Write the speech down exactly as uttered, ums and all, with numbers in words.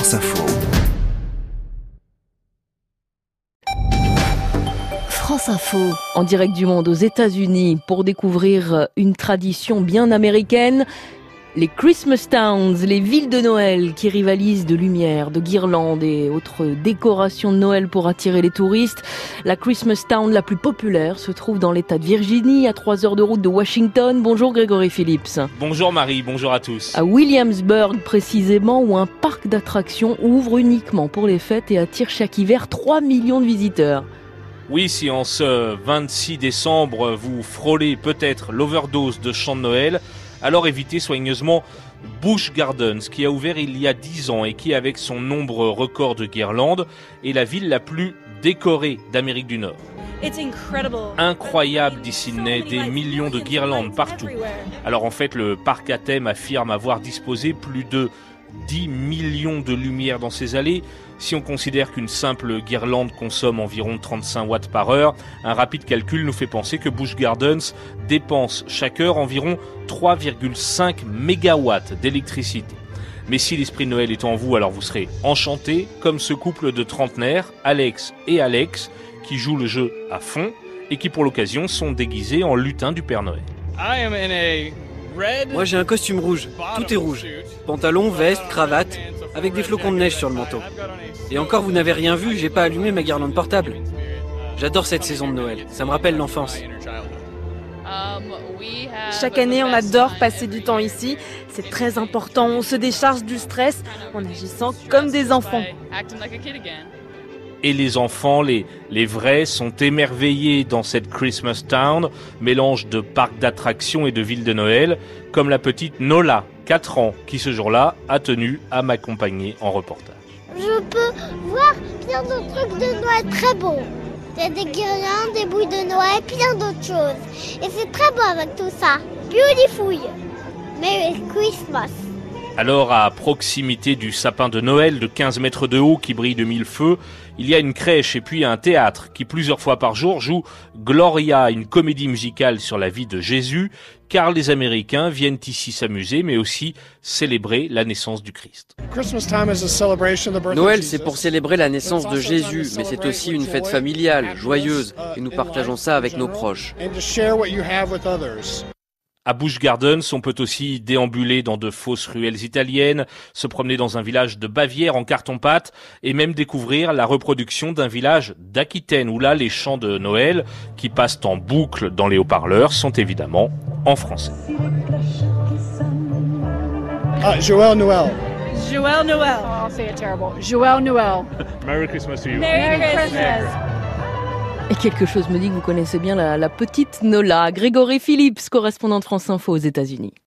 France Info. France Info, en direct du monde aux États-Unis pour découvrir une tradition bien américaine. Les Christmas Towns, les villes de Noël qui rivalisent de lumière, de guirlandes et autres décorations de Noël pour attirer les touristes. La Christmas Town la plus populaire se trouve dans l'État de Virginie, à trois heures de route de Washington. Bonjour Grégory Phillips. Bonjour Marie, bonjour à tous. À Williamsburg précisément, où un parc d'attractions ouvre uniquement pour les fêtes et attire chaque hiver trois millions de visiteurs. Oui, si en ce vingt-six décembre vous frôlez peut-être l'overdose de chants de Noël, alors évitez soigneusement Busch Gardens, qui a ouvert il y a dix ans et qui, avec son nombre record de guirlandes, est la ville la plus décorée d'Amérique du Nord. Incroyable, dit Sydney, des millions de guirlandes partout. Alors en fait, le parc à thème affirme avoir disposé plus de dix millions de lumières dans ses allées. Si on considère qu'une simple guirlande consomme environ trente-cinq watts par heure, un rapide calcul nous fait penser que Busch Gardens dépense chaque heure environ trois virgule cinq mégawatts d'électricité. Mais si l'esprit de Noël est en vous, alors vous serez enchantés, comme ce couple de trentenaires, Alex et Alex, qui jouent le jeu à fond et qui pour l'occasion sont déguisés en lutins du Père Noël. Moi j'ai un costume rouge, tout est rouge. Pantalon, veste, cravate, avec des flocons de neige sur le manteau. Et encore vous n'avez rien vu, j'ai pas allumé ma guirlande portable. J'adore cette saison de Noël, ça me rappelle l'enfance. Chaque année on adore passer du temps ici, c'est très important, on se décharge du stress en agissant comme des enfants. Et les enfants, les, les vrais, sont émerveillés dans cette Christmas Town, mélange de parcs d'attractions et de villes de Noël, comme la petite Nola, quatre ans, qui ce jour-là a tenu à m'accompagner en reportage. Je peux voir plein de trucs de Noël très beaux. Il y a des guirlandes, des boules de Noël, plein d'autres choses. Et c'est très beau avec tout ça. Beautiful. Merry Christmas. Alors, à proximité du sapin de Noël de quinze mètres de haut qui brille de mille feux, il y a une crèche et puis un théâtre qui plusieurs fois par jour joue Gloria, une comédie musicale sur la vie de Jésus, car les Américains viennent ici s'amuser mais aussi célébrer la naissance du Christ. Noël, c'est pour célébrer la naissance de Jésus, mais c'est aussi une fête familiale, joyeuse, et nous partageons ça avec nos proches. À Busch Gardens, on peut aussi déambuler dans de fausses ruelles italiennes, se promener dans un village de Bavière en carton-pâte et même découvrir la reproduction d'un village d'Aquitaine où là, les chants de Noël qui passent en boucle dans les haut-parleurs sont évidemment en français. Ah, Joël Noël. Joël Noël. Oh, I'll say it terrible. Joël Noël. Merry Christmas to you. Merry Christmas. Et quelque chose me dit que vous connaissez bien la, la petite Nola. Grégory Phillips, correspondant de France Info aux États-Unis.